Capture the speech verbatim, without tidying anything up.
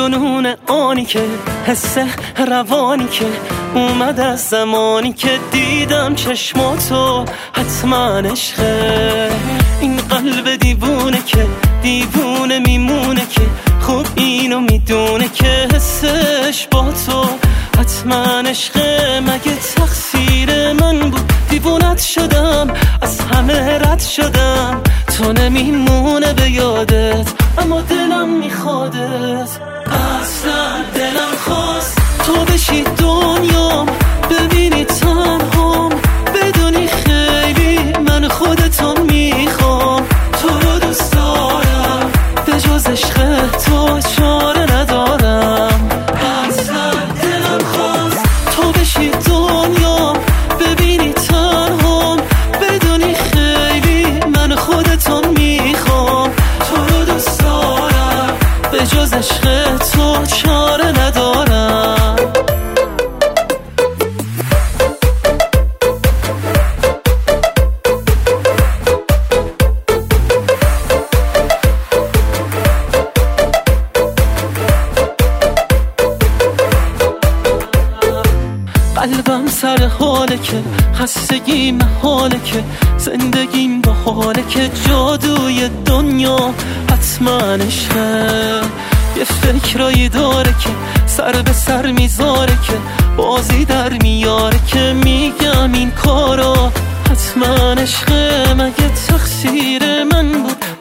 جنون آنی که حس روانی که اومد از زمانی که دیدم چشماتو حتما عشقه. این قلب دیوونه که دیوونه میمونه که خوب اینو میدونه که حسش با تو حتما عشقه. مگه تقصیر من بود دیوونت شدم، از همه رد شدم، تو نمیمونه به یادت اما دلم میخوادت. اصلا دلم خواست تو بشی دنیام، ببینی تنهام، بدونی خیلی من خودتو میخوام. تو رو دوست دارم، به جز عشق تو چاره ندارم. اصلا دلم خواست تو بشی دنیام، ببینی تنهام، بدونی خیلی من خودتو میخوام. تو رو دوست دارم، به جز عشق تو چاره ندارم. قلبم سر حاله که خستگی محاله که زندگیم با حاله که جادوی دنیا حتما عشقه. یه فکرایی داره که سر به سر میذاره که بازی در میاره که میگم این کارا حتما عشقه. مگه تقصیر من بود